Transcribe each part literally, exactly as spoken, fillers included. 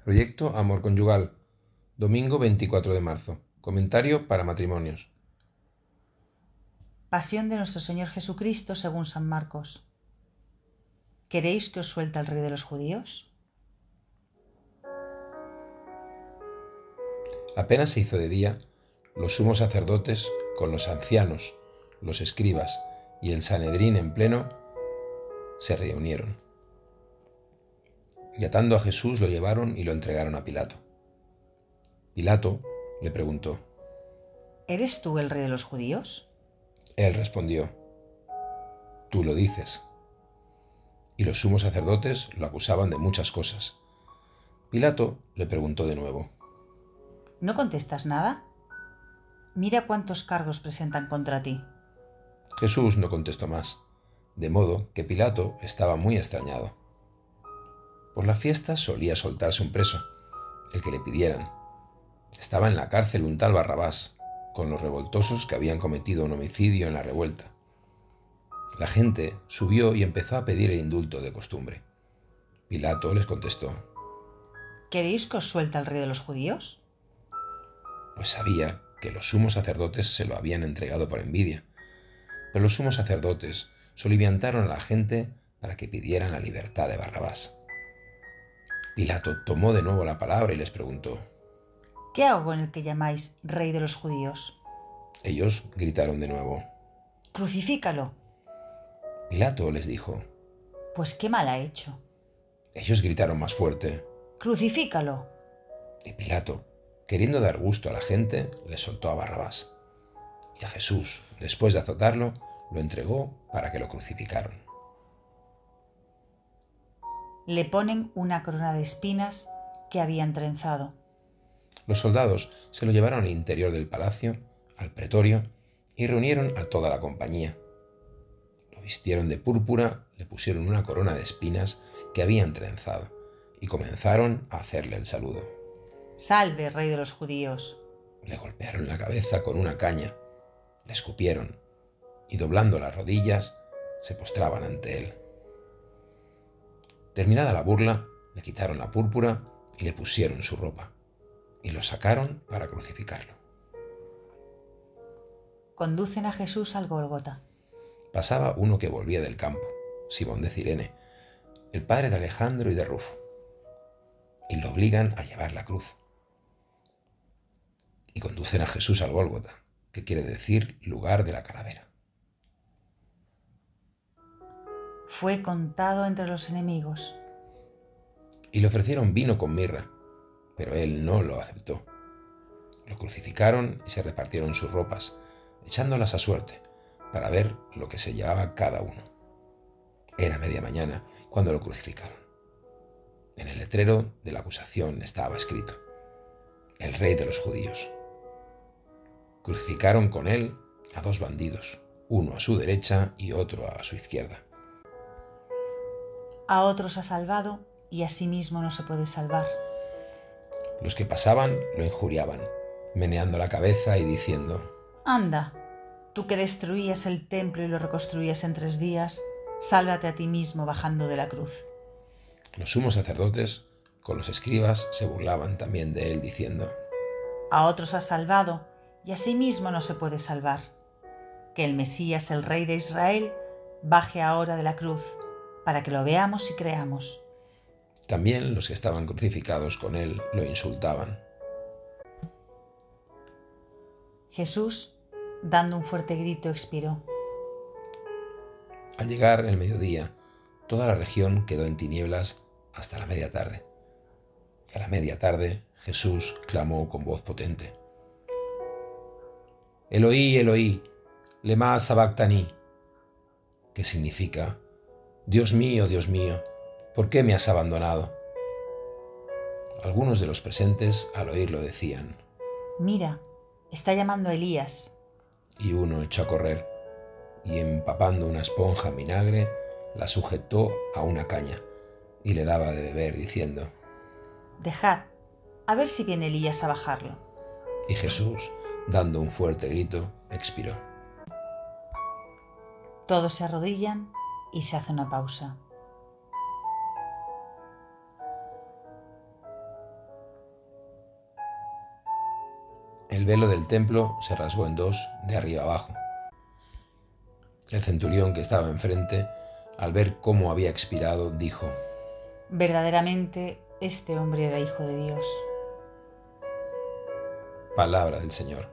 Proyecto Amor Conyugal, domingo veinticuatro de marzo. Comentario para matrimonios. Pasión de nuestro Señor Jesucristo según San Marcos. ¿Queréis que os suelte el rey de los judíos? Apenas se hizo de día, los sumos sacerdotes, con los ancianos, los escribas y el Sanedrín en pleno, se reunieron. Y atando a Jesús lo llevaron y lo entregaron a Pilato. Pilato le preguntó. ¿Eres tú el rey de los judíos? Él respondió, tú lo dices. Y los sumos sacerdotes lo acusaban de muchas cosas. Pilato le preguntó de nuevo. ¿No contestas nada? Mira cuántos cargos presentan contra ti. Jesús no contestó más, de modo que Pilato estaba muy extrañado. Por la fiesta solía soltarse un preso, el que le pidieran. Estaba en la cárcel un tal Barrabás, con los revoltosos que habían cometido un homicidio en la revuelta. La gente subió y empezó a pedir el indulto de costumbre. Pilato les contestó, ¿Queréis que os suelte el rey de los judíos? pues sabía que los sumos sacerdotes se lo habían entregado por envidia. Pero los sumos sacerdotes soliviantaron a la gente para que pidieran la libertad de Barrabás. Pilato tomó de nuevo la palabra y les preguntó. ¿Qué hago con el que llamáis rey de los judíos? Ellos gritaron de nuevo. Crucifícalo. Pilato les dijo. Pues qué mal ha hecho. Ellos gritaron más fuerte. Crucifícalo. Y Pilato, queriendo dar gusto a la gente, les soltó a Barrabás. Y a Jesús, después de azotarlo, lo entregó para que lo crucificaran. Le ponen una corona de espinas que habían trenzado. Los soldados se lo llevaron al interior del palacio, al pretorio, y reunieron a toda la compañía. Lo vistieron de púrpura, le pusieron una corona de espinas que habían trenzado, y comenzaron a hacerle el saludo. Salve, rey de los judíos. Le golpearon la cabeza con una caña, le escupieron, y doblando las rodillas, se postraban ante él. Terminada la burla, le quitaron la púrpura y le pusieron su ropa, y lo sacaron para crucificarlo. Conducen a Jesús al Gólgota. Pasaba uno que volvía del campo, Simón de Cirene, el padre de Alejandro y de Rufo, y lo obligan a llevar la cruz. Y conducen a Jesús al Gólgota, que quiere decir lugar de la calavera. Fue contado entre los enemigos. Y le ofrecieron vino con mirra, pero él no lo aceptó. Lo crucificaron y se repartieron sus ropas, echándolas a suerte, para ver lo que se llevaba cada uno. Era media mañana cuando lo crucificaron. En el letrero de la acusación estaba escrito: el rey de los judíos. Crucificaron con él a dos bandidos, uno a su derecha y otro a su izquierda. A otros ha salvado y a sí mismo no se puede salvar. Los que pasaban lo injuriaban, meneando la cabeza y diciendo: Anda, tú que destruías el templo y lo reconstruías en tres días, sálvate a ti mismo bajando de la cruz. Los sumos sacerdotes, con los escribas, se burlaban también de él, diciendo: A otros ha salvado y a sí mismo no se puede salvar. Que el Mesías, el Rey de Israel, baje ahora de la cruz, para que lo veamos y creamos. También los que estaban crucificados con él lo insultaban. Jesús, dando un fuerte grito, expiró. Al llegar el mediodía, toda la región quedó en tinieblas hasta la media tarde. Y a la media tarde Jesús clamó con voz potente: Eloí, Eloí, lema sabactani, que significa: Dios mío, Dios mío, ¿por qué me has abandonado? Algunos de los presentes al oírlo decían: Mira, está llamando a Elías. Y uno echó a correr y, empapando una esponja en vinagre, la sujetó a una caña y le daba de beber, diciendo: Dejad, a ver si viene Elías a bajarlo. Y Jesús, dando un fuerte grito, expiró. Todos se arrodillan y se hace una pausa. El velo del templo se rasgó en dos de arriba abajo. El centurión que estaba enfrente, al ver cómo había expirado, dijo: verdaderamente este hombre era hijo de Dios. Palabra del Señor.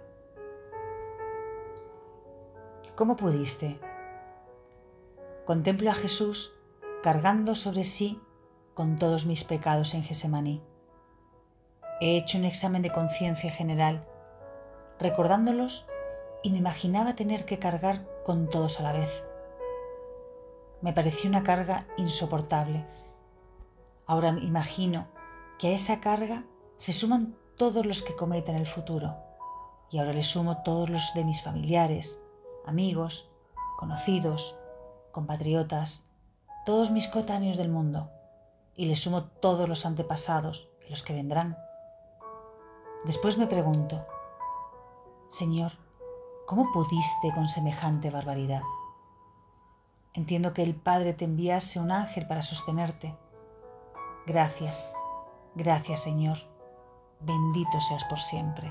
¿Cómo pudiste? Contemplo a Jesús cargando sobre sí con todos mis pecados en Gesemaní. He hecho un examen de conciencia general, recordándolos, y me imaginaba tener que cargar con todos a la vez. Me pareció una carga insoportable. Ahora me imagino que a esa carga se suman todos los que cometa en el futuro, y ahora le sumo todos los de mis familiares, amigos, conocidos, compatriotas, todos mis coetáneos del mundo, y le sumo todos los antepasados y los que vendrán. Después me pregunto: Señor, ¿cómo pudiste con semejante barbaridad? Entiendo que el Padre te enviase un ángel para sostenerte. Gracias, gracias, Señor. Bendito seas por siempre.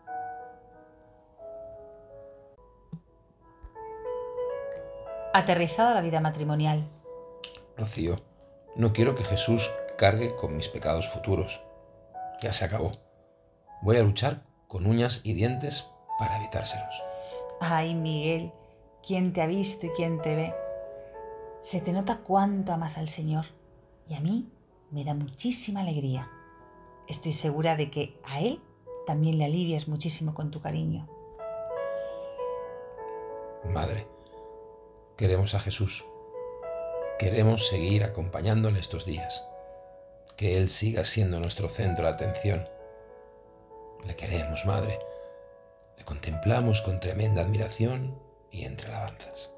Aterrizado a la vida matrimonial. Rocío, no quiero que Jesús cargue con mis pecados futuros. Ya se acabó. Voy a luchar con uñas y dientes para evitárselos. Ay, Miguel, ¿quién te ha visto y quién te ve? Se te nota cuánto amas al Señor, y a mí me da muchísima alegría. Estoy segura de que a Él también le alivias muchísimo con tu cariño. Madre, queremos a Jesús. Queremos seguir acompañándole estos días. Que Él siga siendo nuestro centro de atención. Le queremos, Madre. Le contemplamos con tremenda admiración y entre alabanzas.